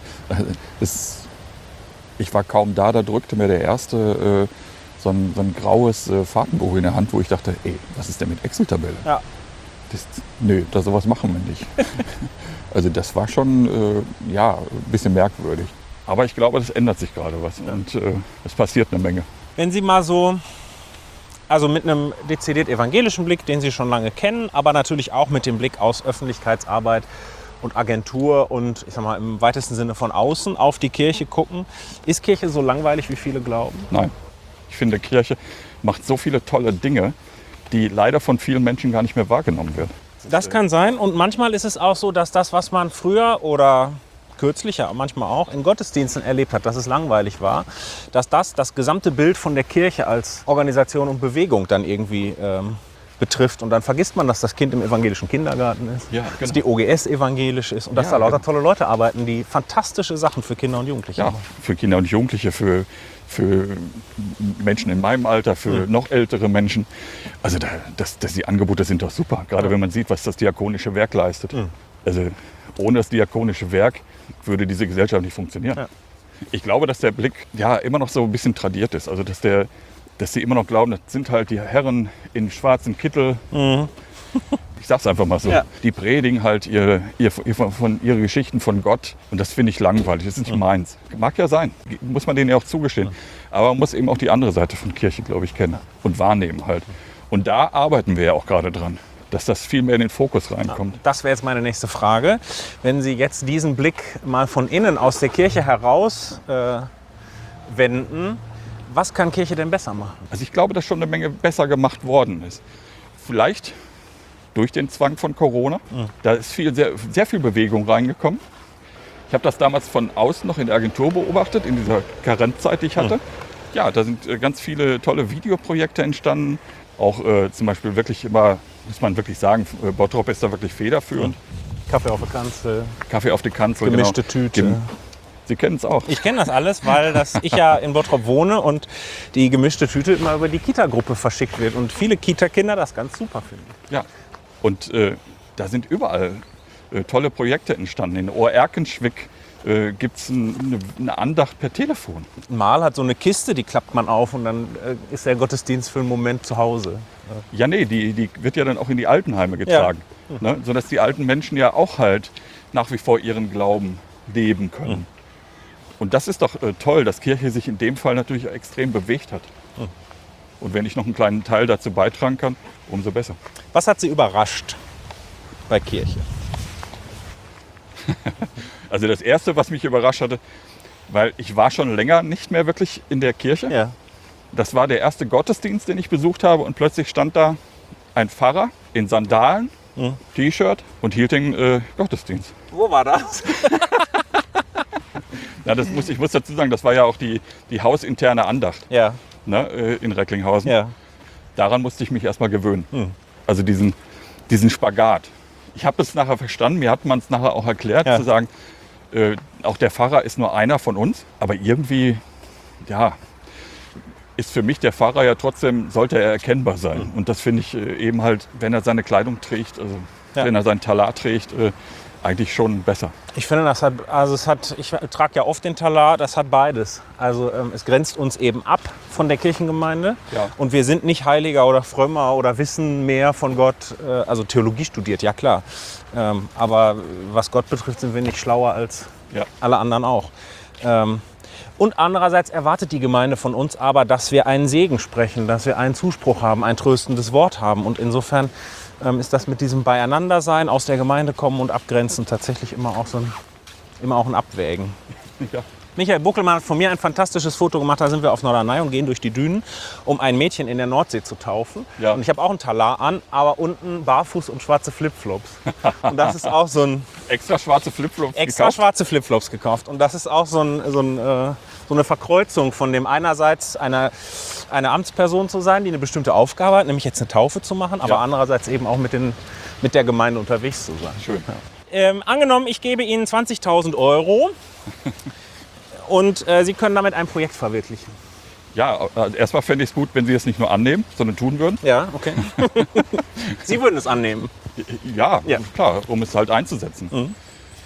Ich war kaum da drückte mir der Erste so ein graues Fahrtenbuch in der Hand, wo ich dachte, ey, was ist denn mit Excel-Tabelle? Ja. dachtest, nö, sowas machen wir nicht. Also das war schon ein bisschen merkwürdig. Aber ich glaube, das ändert sich gerade was und es passiert eine Menge. Wenn Sie mal so, also mit einem dezidiert evangelischen Blick, den Sie schon lange kennen, aber natürlich auch mit dem Blick aus Öffentlichkeitsarbeit und Agentur und ich sag mal im weitesten Sinne von außen auf die Kirche gucken, ist Kirche so langweilig, wie viele glauben? Nein, ich finde, Kirche macht so viele tolle Dinge, die leider von vielen Menschen gar nicht mehr wahrgenommen werden. Das kann sein und manchmal ist es auch so, dass das, was man früher oder kürzlich ja manchmal auch in Gottesdiensten erlebt hat, dass es langweilig war, dass das gesamte Bild von der Kirche als Organisation und Bewegung dann irgendwie betrifft. Und dann vergisst man, dass das Kind im evangelischen Kindergarten ist, Ja, dass genau. die OGS evangelisch ist und dass da lauter tolle Leute arbeiten, die fantastische Sachen für Kinder und Jugendliche Ja, machen. für Kinder und Jugendliche, für Menschen in meinem Alter, für noch ältere Menschen. Also die Angebote sind doch super, gerade wenn man sieht, was das diakonische Werk leistet. Also ohne das diakonische Werk würde diese Gesellschaft nicht funktionieren. Ja. Ich glaube, dass der Blick ja immer noch so ein bisschen tradiert ist. Also dass sie immer noch glauben, das sind halt die Herren in schwarzen Kittel. Ich sag's einfach mal so. Ja. Die predigen halt ihre Geschichten von Gott. Und das finde ich langweilig. Das ist nicht meins. Mag ja sein. Muss man denen ja auch zugestehen. Aber man muss eben auch die andere Seite von Kirche, glaube ich, kennen und wahrnehmen halt. Und da arbeiten wir ja auch gerade dran, dass das viel mehr in den Fokus reinkommt. Das wäre jetzt meine nächste Frage. Wenn Sie jetzt diesen Blick mal von innen aus der Kirche heraus wenden, was kann Kirche denn besser machen? Also ich glaube, dass schon eine Menge besser gemacht worden ist. Vielleicht durch den Zwang von Corona. Da ist sehr viel Bewegung reingekommen. Ich habe das damals von außen noch in der Agentur beobachtet, in dieser Karenzzeit, die ich hatte. Ja, da sind ganz viele tolle Videoprojekte entstanden. Auch zum Beispiel wirklich immer, muss man wirklich sagen, Bottrop ist da wirklich federführend. Kaffee auf der Kanzel, Kaffee auf die Kanzel. gemischte genau. Tüte. Sie kennen es auch. Ich kenne das alles, weil ich ja in Bottrop wohne und die gemischte Tüte immer über die Kita-Gruppe verschickt wird und viele Kita-Kinder das ganz super finden. Ja, und da sind überall tolle Projekte entstanden. In Ohr-Erkenschwick gibt es eine Andacht per Telefon. Mal hat so eine Kiste, die klappt man auf und dann ist der Gottesdienst für einen Moment zu Hause. Ja, nee, die wird ja dann auch in die Altenheime getragen. Ne? Sodass die alten Menschen ja auch halt nach wie vor ihren Glauben leben können. Und das ist doch toll, dass Kirche sich in dem Fall natürlich extrem bewegt hat. Und wenn ich noch einen kleinen Teil dazu beitragen kann, umso besser. Was hat Sie überrascht bei Kirche? Also das Erste, was mich überrascht hatte, weil ich war schon länger nicht mehr wirklich in der Kirche. Ja. Das war der erste Gottesdienst, den ich besucht habe. Und plötzlich stand da ein Pfarrer in Sandalen, T-Shirt und hielt den Gottesdienst. Wo war das? Ja, ich muss dazu sagen, das war ja auch die hausinterne Andacht, Ja. ne, in Recklinghausen. Ja. Daran musste ich mich erstmal gewöhnen. Also diesen Spagat. Ich habe es nachher verstanden, mir hat man es nachher auch erklärt, zu sagen, auch der Pfarrer ist nur einer von uns, aber irgendwie, ja, ist für mich der Pfarrer ja trotzdem, sollte er erkennbar sein. Und das finde ich eben halt, wenn er seine Kleidung trägt, also wenn er seinen Talar trägt, eigentlich schon besser. Ich finde, ich trage ja oft den Talar, das hat beides. Also es grenzt uns eben ab von der Kirchengemeinde und wir sind nicht heiliger oder frömmer oder wissen mehr von Gott, also Theologie studiert, ja klar. Aber was Gott betrifft, sind wir nicht schlauer als alle anderen auch. Und andererseits erwartet die Gemeinde von uns aber, dass wir einen Segen sprechen, dass wir einen Zuspruch haben, ein tröstendes Wort haben. Und insofern ist das mit diesem Beieinandersein, aus der Gemeinde kommen und abgrenzen tatsächlich immer auch ein Abwägen. Ja. Michael Buckelmann hat von mir ein fantastisches Foto gemacht. Da sind wir auf Norderney und gehen durch die Dünen, um ein Mädchen in der Nordsee zu taufen. Ja. Und ich habe auch einen Talar an, aber unten barfuß und schwarze Flipflops. Und das ist auch so ein Extra schwarze Flipflops gekauft? schwarze Flipflops gekauft. Und das ist auch so eine Verkreuzung von dem einerseits eine Amtsperson zu sein, die eine bestimmte Aufgabe hat, nämlich jetzt eine Taufe zu machen, aber andererseits eben auch mit der Gemeinde unterwegs zu sein. Schön. Angenommen, ich gebe Ihnen 20.000 € und Sie können damit ein Projekt verwirklichen. Ja, also erstmal fände ich es gut, wenn Sie es nicht nur annehmen, sondern tun würden. Ja, okay. Sie würden es annehmen. Ja, klar, um es halt einzusetzen.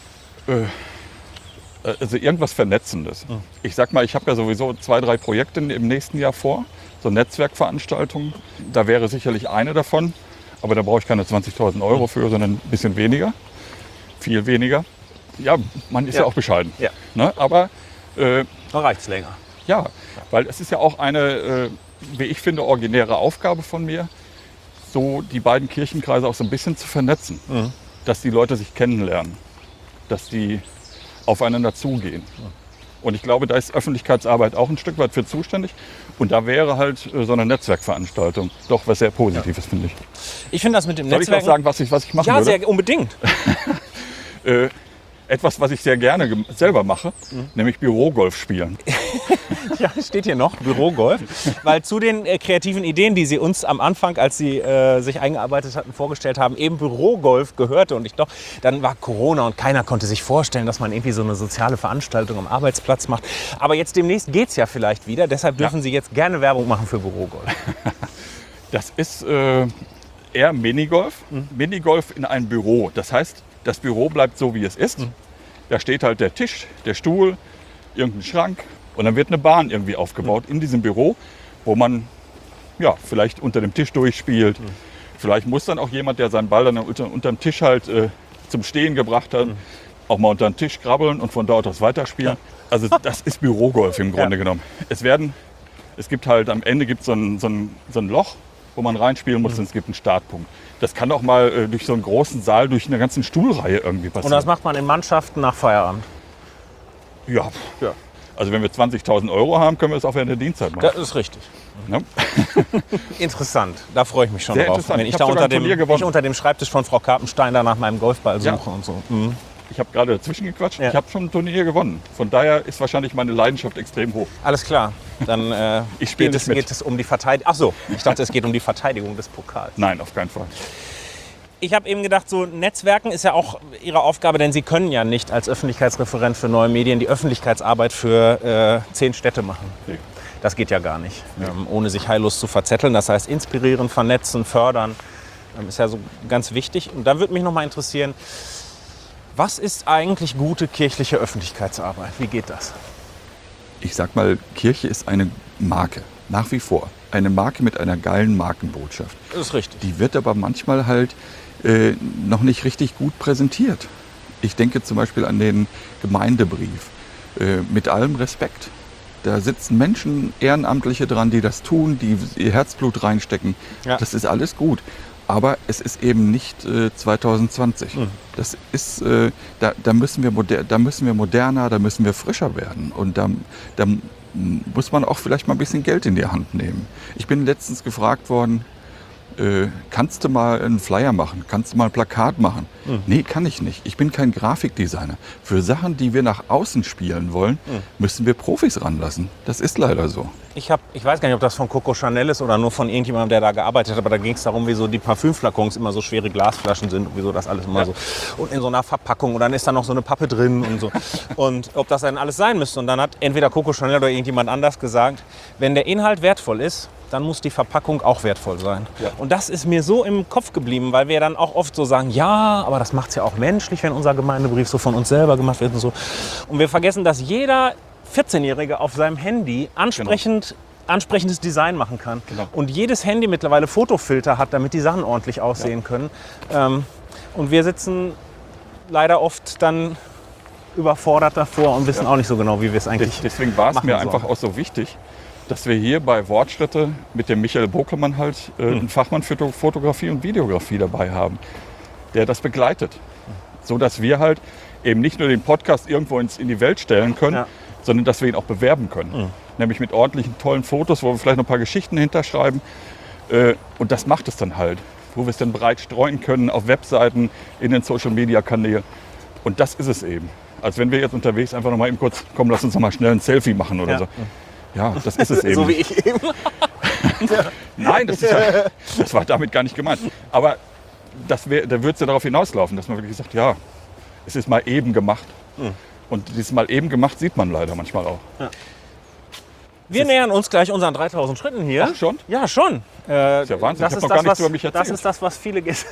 Also irgendwas Vernetzendes. Ich sag mal, ich habe ja sowieso 2, 3 Projekte im nächsten Jahr vor, so Netzwerkveranstaltungen. Da wäre sicherlich eine davon. aber da brauche ich keine 20.000 Euro für, sondern ein bisschen weniger, viel weniger. Ja, man ist ja auch bescheiden. Ja. Ne? Aber Dann reicht es länger. ja, weil es ist ja auch eine, wie ich finde, originäre Aufgabe von mir, so die beiden Kirchenkreise auch so ein bisschen zu vernetzen. Dass die Leute sich kennenlernen, dass die aufeinander zugehen. Und ich glaube, da ist Öffentlichkeitsarbeit auch ein Stück weit für zuständig. Und da wäre halt so eine Netzwerkveranstaltung doch was sehr Positives, finde ich. Ich finde das mit dem Soll ich Netzwerk... auch sagen, was ich machen Ja, würde? sehr unbedingt. Etwas, was ich sehr gerne selber mache, nämlich Bürogolf spielen. Ja, steht hier noch, Bürogolf. Weil zu den kreativen Ideen, die Sie uns am Anfang, als Sie sich eingearbeitet hatten, vorgestellt haben, eben Bürogolf gehörte. Und dann war Corona und keiner konnte sich vorstellen, dass man irgendwie so eine soziale Veranstaltung am Arbeitsplatz macht. Aber jetzt demnächst geht es ja vielleicht wieder. Deshalb dürfen Sie jetzt gerne Werbung machen für Bürogolf. Das ist eher Minigolf. Minigolf in einem Büro. Das heißt, das Büro bleibt so, wie es ist. Da steht halt der Tisch, der Stuhl, irgendein Schrank. Und dann wird eine Bahn irgendwie aufgebaut in diesem Büro, wo man ja, vielleicht unter dem Tisch durchspielt. Vielleicht muss dann auch jemand, der seinen Ball dann unterm Tisch halt zum Stehen gebracht hat, auch mal unter den Tisch krabbeln und von dort aus weiterspielen. Also das ist Bürogolf im Grunde genommen. Es gibt halt am Ende so ein Loch, wo man reinspielen muss und es gibt einen Startpunkt. Das kann auch mal durch so einen großen Saal, durch eine ganze Stuhlreihe irgendwie passieren. Und das macht man in Mannschaften nach Feierabend. Ja. Also wenn wir 20.000 Euro haben, können wir es auch während der Dienstzeit machen. Das ist richtig. Ne? Interessant, da freue ich mich schon Sehr drauf. interessant. Wenn ich Ich da hab sogar unter ein Turnier gewonnen. unter dem Schreibtisch von Frau Karpenstein da nach meinem Golfball suche Ja. und so. Ich habe gerade dazwischen gequatscht. Ja. Ich habe schon ein Turnier gewonnen. Von daher ist wahrscheinlich meine Leidenschaft extrem hoch. Alles klar, dann Ich spiele nicht mit. geht es um die Verteidigung. Ach so, ich dachte, es geht um die Verteidigung des Pokals. Nein, auf keinen Fall. Ich habe eben gedacht, so Netzwerken ist ja auch Ihre Aufgabe, denn Sie können ja nicht als Öffentlichkeitsreferent für neue Medien die Öffentlichkeitsarbeit für 10 Städte machen. Nee. Das geht ja gar nicht, ohne sich heillos zu verzetteln. Das heißt, inspirieren, vernetzen, fördern ist ja so ganz wichtig. Und da würde mich noch mal interessieren, was ist eigentlich gute kirchliche Öffentlichkeitsarbeit? Wie geht das? Ich sag mal, Kirche ist eine Marke, nach wie vor. Eine Marke mit einer geilen Markenbotschaft. Das ist richtig. Die wird aber manchmal halt noch nicht richtig gut präsentiert. Ich denke zum Beispiel an den Gemeindebrief. Mit allem Respekt. Da sitzen Menschen, Ehrenamtliche dran, die das tun, die ihr Herzblut reinstecken. Ja. Das ist alles gut. Aber es ist eben nicht 2020. Das ist, da müssen wir moderner, da müssen wir frischer werden. Und da muss man auch vielleicht mal ein bisschen Geld in die Hand nehmen. Ich bin letztens gefragt worden, kannst du mal einen Flyer machen? Kannst du mal ein Plakat machen? Nee, kann ich nicht. Ich bin kein Grafikdesigner. Für Sachen, die wir nach außen spielen wollen, müssen wir Profis ranlassen. Das ist leider so. Ich weiß gar nicht, ob das von Coco Chanel ist oder nur von irgendjemandem, der da gearbeitet hat, aber da ging es darum, wieso die Parfümflakons immer so schwere Glasflaschen sind und wieso das alles immer so und in so einer Verpackung und dann ist da noch so eine Pappe drin und so. Und ob das dann alles sein müsste. Und dann hat entweder Coco Chanel oder irgendjemand anders gesagt, wenn der Inhalt wertvoll ist, dann muss die Verpackung auch wertvoll sein. Ja. Und das ist mir so im Kopf geblieben, weil wir dann auch oft so sagen, ja, aber das macht es ja auch menschlich, wenn unser Gemeindebrief so von uns selber gemacht wird und so. Und wir vergessen, dass jeder 14-Jährige auf seinem Handy ansprechendes Design machen kann. Genau. Und jedes Handy mittlerweile Fotofilter hat, damit die Sachen ordentlich aussehen können. Und wir sitzen leider oft dann überfordert davor und wissen auch nicht so genau, wie wir es eigentlich Deswegen war es machen mir sollen. einfach auch so wichtig, dass wir hier bei Wortschritte mit dem Michael Bokelmann halt einen Fachmann für Fotografie und Videografie dabei haben, der das begleitet. So dass wir halt eben nicht nur den Podcast irgendwo in die Welt stellen können, sondern dass wir ihn auch bewerben können. Nämlich mit ordentlichen, tollen Fotos, wo wir vielleicht noch ein paar Geschichten hinterschreiben. Und das macht es dann halt. Wo wir es dann breit streuen können auf Webseiten, in den Social-Media-Kanälen. Und das ist es eben. Als wenn wir jetzt unterwegs einfach noch mal eben kurz, komm, lass uns noch mal schnell ein Selfie machen oder so. Ja, das ist es eben. So wie ich eben. Nein, das war damit gar nicht gemeint. Aber da würde es ja darauf hinauslaufen, dass man wirklich sagt, ja, es ist mal eben gemacht. Und dieses mal eben gemacht sieht man leider manchmal auch. Wir nähern uns gleich unseren 3000 Schritten hier. Ach, schon? Ja, schon. ist ja Wahnsinn, ich habe noch gar nichts über mich erzählt. Das ist das, was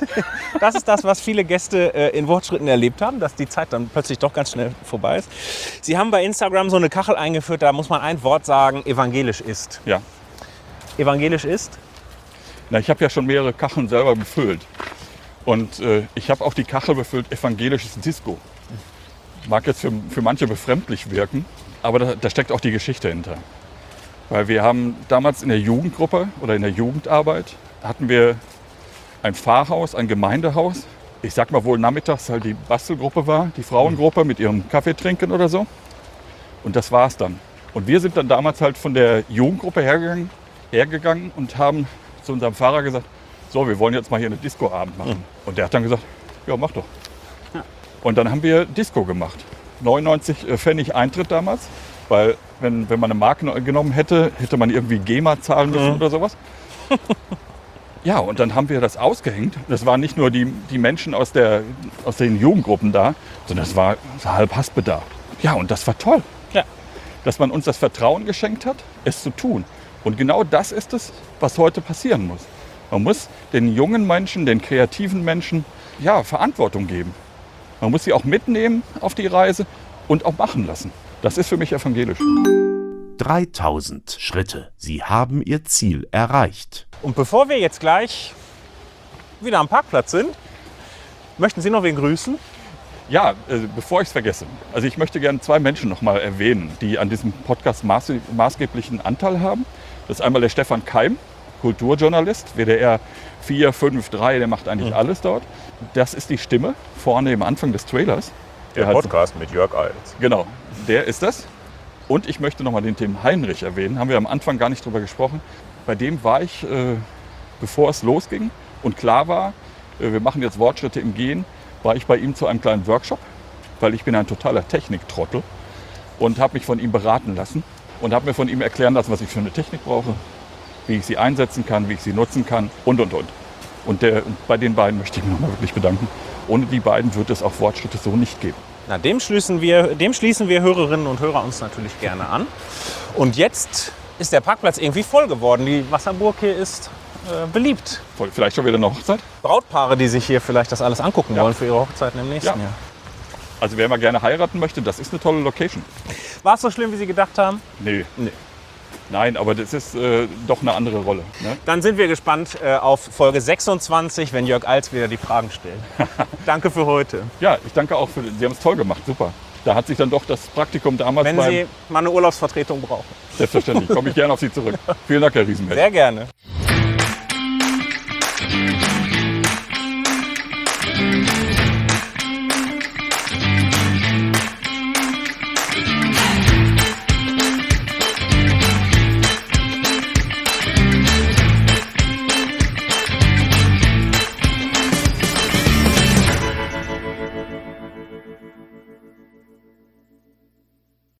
viele Gäste in Wortschritten erlebt haben, dass die Zeit dann plötzlich doch ganz schnell vorbei ist. Sie haben bei Instagram so eine Kachel eingeführt, da muss man ein Wort sagen, evangelisch ist. Ja. Evangelisch ist? Na, ich habe ja schon mehrere Kacheln selber befüllt. Und ich habe auch die Kachel befüllt, evangelisches Disco. Mag jetzt für manche befremdlich wirken, aber da steckt auch die Geschichte hinter. Weil wir haben damals in der Jugendgruppe oder in der Jugendarbeit, hatten wir ein Pfarrhaus, ein Gemeindehaus. Ich sag mal, wohl nachmittags halt die Bastelgruppe war, die Frauengruppe mit ihrem Kaffee trinken oder so. Und das war's dann. Und wir sind dann damals halt von der Jugendgruppe hergegangen und haben zu unserem Pfarrer gesagt, so, wir wollen jetzt mal hier eine Disco-Abend machen. Und der hat dann gesagt, ja, mach doch. Ja. Und dann haben wir Disco gemacht. 99 Pfennig Eintritt damals, weil wenn man eine Marke genommen hätte, hätte man irgendwie GEMA zahlen müssen oder sowas. Ja, und dann haben wir das ausgehängt. Das waren nicht nur die Menschen aus den Jugendgruppen da, sondern das war halb Hassbedarf. Ja, und das war toll. Ja. Dass man uns das Vertrauen geschenkt hat, es zu tun. Und genau das ist es, was heute passieren muss. Man muss den jungen Menschen, den kreativen Menschen, ja, Verantwortung geben. Man muss sie auch mitnehmen auf die Reise und auch machen lassen. Das ist für mich evangelisch. 3000 Schritte. Sie haben Ihr Ziel erreicht. Und bevor wir jetzt gleich wieder am Parkplatz sind, möchten Sie noch wen grüßen? Ja, bevor ich es vergesse. Also ich möchte gerne 2 Menschen noch mal erwähnen, die an diesem Podcast maßgeblichen Anteil haben. Das ist einmal der Stefan Keim, Kulturjournalist, WDR 4, 5, 3, der macht eigentlich alles dort. Das ist die Stimme vorne im Anfang des Trailers. Der Podcast mit Jörg Alt. Genau, der ist das. Und ich möchte nochmal den Tim Heinrich erwähnen, haben wir am Anfang gar nicht drüber gesprochen. Bei dem war ich, bevor es losging und klar war, wir machen jetzt Wortschritte im Gehen, war ich bei ihm zu einem kleinen Workshop, weil ich bin ein totaler Techniktrottel und habe mich von ihm beraten lassen und habe mir von ihm erklären lassen, was ich für eine Technik brauche, wie ich sie einsetzen kann, wie ich sie nutzen kann und. Und bei den beiden möchte ich mich nochmal wirklich bedanken. Ohne die beiden wird es auch Wortschritte so nicht geben. Na, dem schließen wir Hörerinnen und Hörer uns natürlich gerne an. Und jetzt ist der Parkplatz irgendwie voll geworden. Die Wasserburg hier ist beliebt. Vielleicht schon wieder eine Hochzeit? Brautpaare, die sich hier vielleicht das alles angucken wollen für ihre Hochzeiten im nächsten Jahr. Also wer mal gerne heiraten möchte, das ist eine tolle Location. War es so schlimm, wie Sie gedacht haben? Nee. Nein, aber das ist doch eine andere Rolle. Ne? Dann sind wir gespannt auf Folge 26, wenn Jörg Alz wieder die Fragen stellt. Danke für heute. Ja, ich danke auch Sie haben es toll gemacht, super. Da hat sich dann doch das Praktikum damals Wenn Sie mal eine Urlaubsvertretung brauchen. Selbstverständlich, komme ich gerne auf Sie zurück. Vielen Dank, Herr Riesenberg. Sehr gerne.